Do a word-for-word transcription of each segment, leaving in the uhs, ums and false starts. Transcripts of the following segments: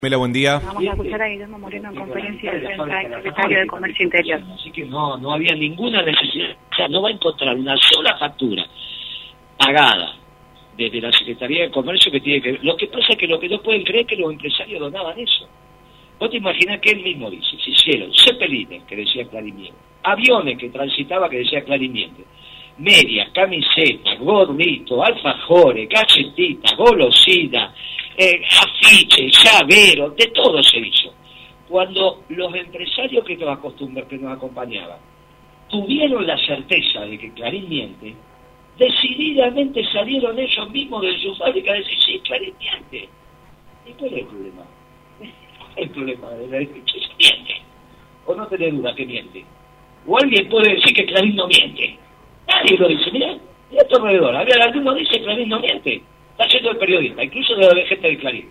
Mela, buen día. Vamos a escuchar a Guillermo Moreno en conferencia de prensa, el secretario de Comercio Interior. Así que no, no había ninguna necesidad, o sea, no va a encontrar una sola factura pagada desde la Secretaría de Comercio que tiene que ver. Lo que pasa es que lo que no pueden creer es que los empresarios donaban eso. Vos te imaginás que él mismo dice, se hicieron cepelines que decía Clarimiento, aviones que transitaba que decía Clarimiento, medias, camisetas, gorritos, alfajores, galletitas, golosinas, eh, afiches, llaveros, de todo se hizo. Cuando los empresarios que nos acostumbran, que nos acompañaban, tuvieron la certeza de que Clarín miente, decididamente salieron ellos mismos de su fábrica a decir, sí, Clarín miente. ¿Y cuál es el problema? ¿Cuál es el problema? ¿Que miente? ¿O no tenés duda que miente? ¿O alguien puede decir que Clarín no miente? Nadie lo dice, mirá, mirá a tu alrededor. A ver, alguno dice que Clarín no miente. Está yendo el periodista, incluso de la gente de Clarín.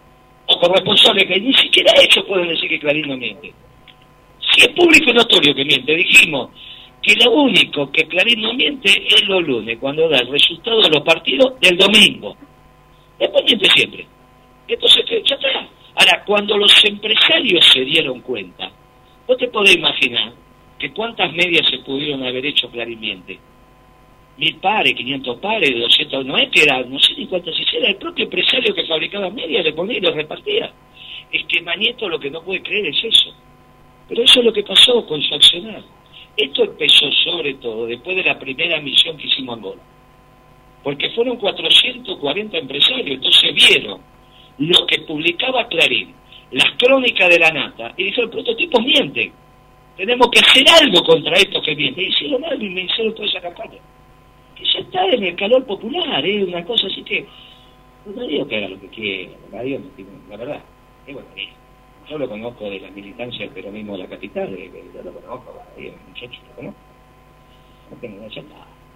O corresponsables que ni siquiera ellos pueden decir que Clarín no miente. Si es público y notorio que miente, dijimos que lo único que Clarín no miente es los lunes, cuando da el resultado de los partidos del domingo. Después miente siempre. Entonces, ya está. Ahora, cuando los empresarios se dieron cuenta, vos te podés imaginar que cuántas medias se pudieron haber hecho Clarín miente. Mil pares, quinientos pares, doscientos, no es que era, no sé ni cuántas hiciera, el propio empresario que fabricaba medias le ponía y lo repartía. Es que Mañeto lo que no puede creer es eso. Pero eso es lo que pasó con su accionar. Esto empezó sobre todo después de la primera misión que hicimos en Angola. Porque fueron cuatrocientos cuarenta empresarios, entonces vieron lo que publicaba Clarín, las crónicas de la nata, y dijeron, prototipos mienten. Tenemos que hacer algo contra estos que mienten. Y hicieron algo y me hicieron toda esa campaña. Que ya está en el calor popular, es ¿eh? Una cosa así que... No digo que haga lo que quiera, la, la verdad. Es bueno, eh, yo lo conozco de la militancia del peronismo de la capital, eh, yo lo conozco, eh, muchachos, lo conozco. No tengo nada, ya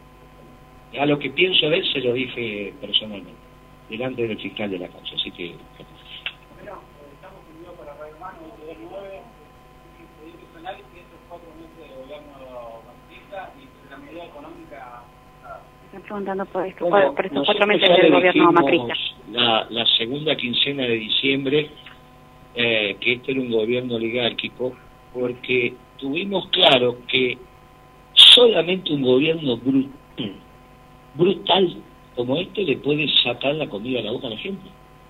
está. A lo que pienso de él se lo dije personalmente, delante del fiscal de la causa, así que... Bueno, estamos unidos para Radio Humano, dos nueve, y pedir su análisis de estos cuatro meses de gobierno marxista y la medida económica... Están preguntando por, esto, Bueno, por estos cuatro meses del gobierno macrista. La, la segunda quincena de diciembre, eh, que este era un gobierno oligárquico, porque tuvimos claro que solamente un gobierno brutal, brutal como este le puede sacar la comida a la boca a la gente.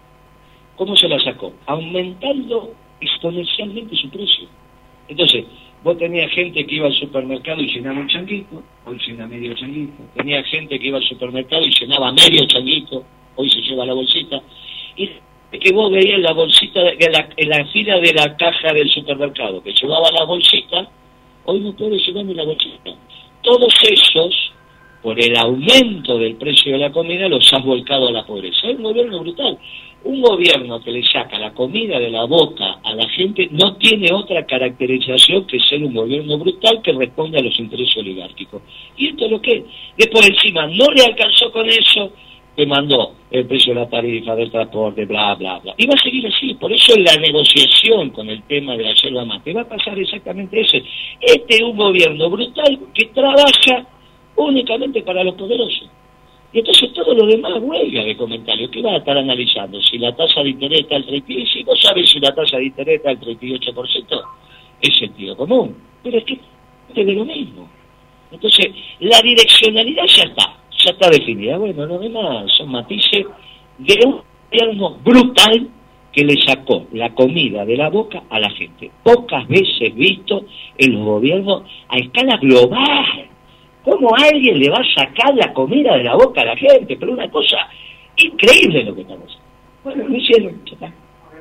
¿Cómo se la sacó? Aumentando exponencialmente su precio. Entonces, vos tenías gente que iba al supermercado y llenaba un changuito, hoy llena medio changuito. Tenía gente que iba al supermercado y llenaba medio changuito, hoy se lleva la bolsita. Y que vos veías la bolsita, en la, en la fila de la caja del supermercado, que llevaba la bolsita, hoy no puede llevar ni la bolsita. Todos esos, por el aumento del precio de la comida, los has volcado a la pobreza. Es un gobierno brutal. Un gobierno que le saca la comida de la boca a la gente no tiene otra caracterización que ser un gobierno brutal que responde a los intereses oligárquicos. Y esto es lo que es. Después encima no le alcanzó con eso, que mandó el precio de la tarifa, del transporte, bla, bla, bla. Y va a seguir así. Por eso en la negociación con el tema de la yerba mate va a pasar exactamente eso. Este es un gobierno brutal que trabaja únicamente para los poderosos. Y entonces todo lo demás huelga de comentarios. ¿Qué va a estar analizando? Si la tasa de interés está al treinta y ocho por ciento, si vos sabés si la tasa de interés está al treinta y ocho por ciento, es sentido común. Pero es que es de lo mismo. Entonces, la direccionalidad ya está, ya está definida. Bueno, lo demás son matices de un gobierno brutal que le sacó la comida de la boca a la gente. Pocas veces visto en los gobiernos a escala global. ¿Cómo alguien le va a sacar la comida de la boca a la gente? Pero una cosa increíble lo que estamos haciendo. Bueno, lo hicieron, ya está.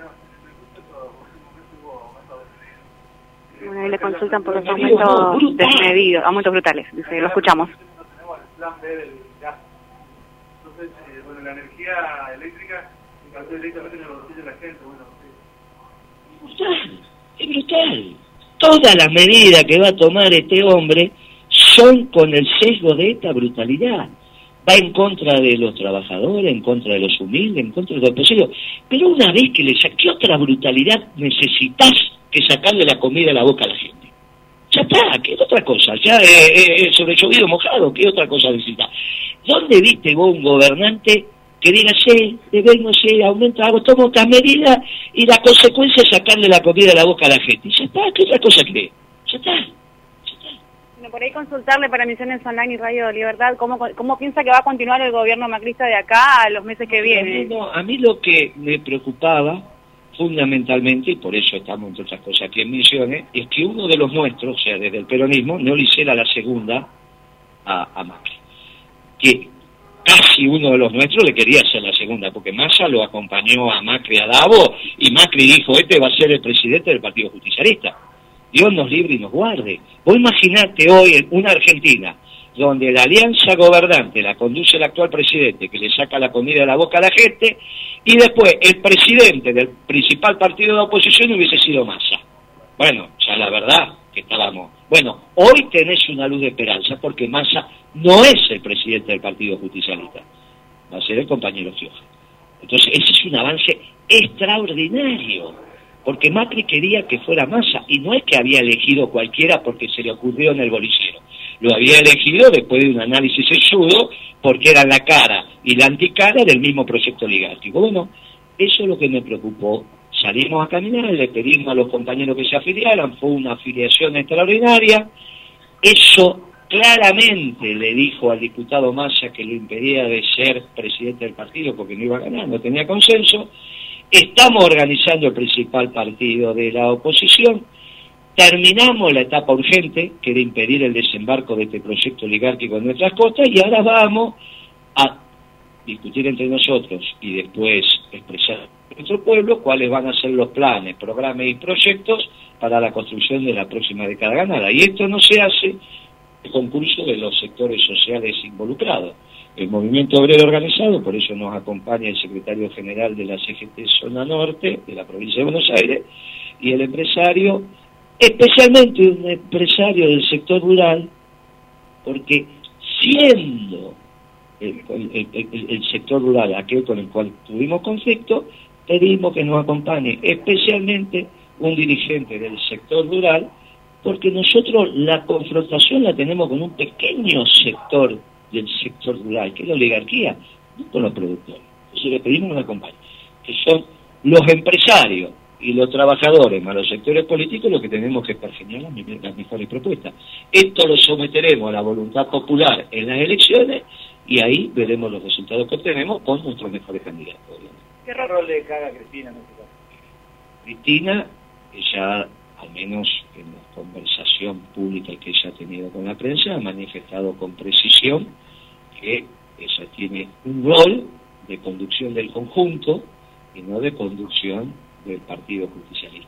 Bueno, ahí le consultan por los aumentos desmedidos, aumentos brutales, dice, lo escuchamos. Tenemos el plan B del gas. Entonces, eh, bueno, la energía eléctrica impactó directamente en el bolsillo de la gente. Bueno, sí. Brutal, es brutal. Todas las medidas que va a tomar este hombre son con el sesgo de esta brutalidad. Va en contra de los trabajadores, en contra de los humildes, en contra de los empresarios. Pero una vez que le saqué otra brutalidad, necesitas que sacarle la comida a la boca a la gente. Ya está, ¿qué otra cosa? Ya eh, eh, sobre llovido mojado, ¿qué otra cosa necesitas? ¿Dónde viste vos un gobernante que diga, sí, debemos, sí, aumento, hago, tomo otras medidas, y la consecuencia es sacarle la comida de la boca a la gente. Y ya está, ¿qué otra cosa cree? Ya está. Bueno, por ahí consultarle para Misiones Online y Radio Libertad, ¿cómo, cómo piensa que va a continuar el gobierno macrista de acá a los meses que vienen? No, a mí lo que me preocupaba, fundamentalmente, y por eso estamos entre otras cosas aquí en Misiones, es que uno de los nuestros, o sea, desde el peronismo, no le hiciera la segunda a, a Macri. Que casi uno de los nuestros le quería hacer la segunda, porque Massa lo acompañó a Macri a Davos, y Macri dijo, este va a ser el presidente del Partido Justicialista. Dios nos libre y nos guarde. Vos imaginate hoy en una Argentina donde la alianza gobernante la conduce el actual presidente, que le saca la comida de la boca a la gente, y después el presidente del principal partido de oposición hubiese sido Massa. Bueno, ya la verdad que estábamos... Bueno, hoy tenés una luz de esperanza, porque Massa no es el presidente del Partido Justicialista, va a ser el compañero Gioja. Entonces, ese es un avance extraordinario, porque Macri quería que fuera Massa, y no es que había elegido cualquiera porque se le ocurrió en el bolillero. Lo había elegido después de un análisis sesudo, porque era la cara y la anticara del mismo proyecto oligárquico. Bueno, eso es lo que me preocupó. Salimos a caminar, le pedimos a los compañeros que se afiliaran, fue una afiliación extraordinaria. Eso claramente le dijo al diputado Massa que lo impedía de ser presidente del partido porque no iba a ganar, no tenía consenso. Estamos organizando el principal partido de la oposición. Terminamos la etapa urgente, que era impedir el desembarco de este proyecto oligárquico en nuestras costas, y ahora vamos a discutir entre nosotros y después expresar a nuestro pueblo cuáles van a ser los planes, programas y proyectos para la construcción de la próxima década ganada. Y esto no se hace el concurso de los sectores sociales involucrados. El movimiento obrero organizado, por eso nos acompaña el secretario general de la C G T Zona Norte, de la provincia de Buenos Aires, y el empresario, especialmente un empresario del sector rural, porque siendo el, el, el, el sector rural aquel con el cual tuvimos conflicto, pedimos que nos acompañe especialmente un dirigente del sector rural, porque nosotros la confrontación la tenemos con un pequeño sector del sector rural, que es la oligarquía, no con los productores. Entonces le pedimos que nos acompañe, que son los empresarios y los trabajadores, más los sectores políticos, los que tenemos que pergeñar las, las mejores propuestas. Esto lo someteremos a la voluntad popular en las elecciones, y ahí veremos los resultados que obtenemos con nuestros mejores candidatos. ¿Qué rol le caga a Cristina en este caso? Cristina, ella, al menos en la conversación pública que ella ha tenido con la prensa, ha manifestado con precisión que ella tiene un rol de conducción del conjunto y no de conducción del Partido Justicialista.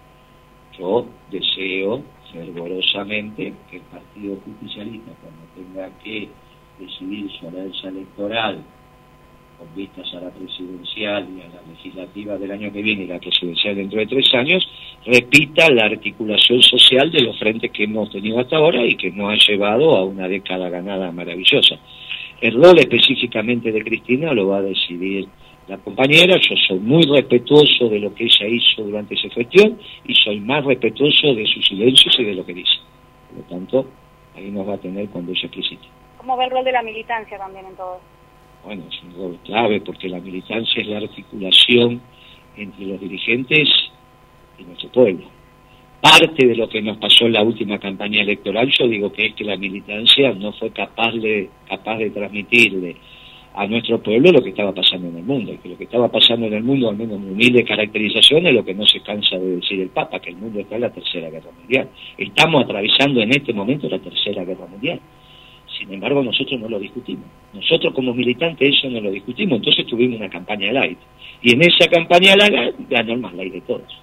Yo deseo fervorosamente que el Partido Justicialista, cuando tenga que decidir su alianza electoral con vistas a la presidencial y a la legislativa del año que viene y la presidencial dentro de tres años, repita la articulación social de los frentes que hemos tenido hasta ahora y que nos ha llevado a una década ganada maravillosa. El rol específicamente de Cristina lo va a decidir la compañera. Yo soy muy respetuoso de lo que ella hizo durante esa gestión y soy más respetuoso de sus silencios y de lo que dice. Por lo tanto, ahí nos va a tener cuando ella explicite. ¿Cómo ve el rol de la militancia también en todo? Bueno, es un rol clave, porque la militancia es la articulación entre los dirigentes y nuestro pueblo. Parte de lo que nos pasó en la última campaña electoral, yo digo que es que la militancia no fue capaz de, capaz de transmitirle a nuestro pueblo lo que estaba pasando en el mundo, y que lo que estaba pasando en el mundo, al menos en humilde caracterización, es lo que no se cansa de decir el Papa, que el mundo está en la Tercera Guerra Mundial. Estamos atravesando en este momento la Tercera Guerra Mundial. Sin embargo, nosotros no lo discutimos. Nosotros como militantes eso no lo discutimos. Entonces tuvimos una campaña light. Y en esa campaña light ganó el más light de todos.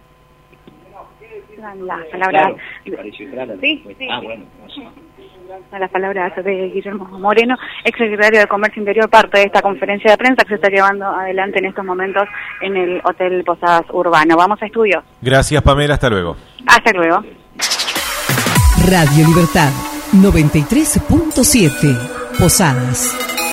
Las palabras... Claro, clara, sí, sí, ah, sí. bueno. No las palabras de Guillermo Moreno, exsecretario de Comercio Interior, parte de esta conferencia de prensa que se está llevando adelante en estos momentos en el Hotel Posadas Urbano. Vamos a estudios. Gracias, Pamela. Hasta luego. Hasta luego. Radio Libertad noventa y tres punto siete Posadas.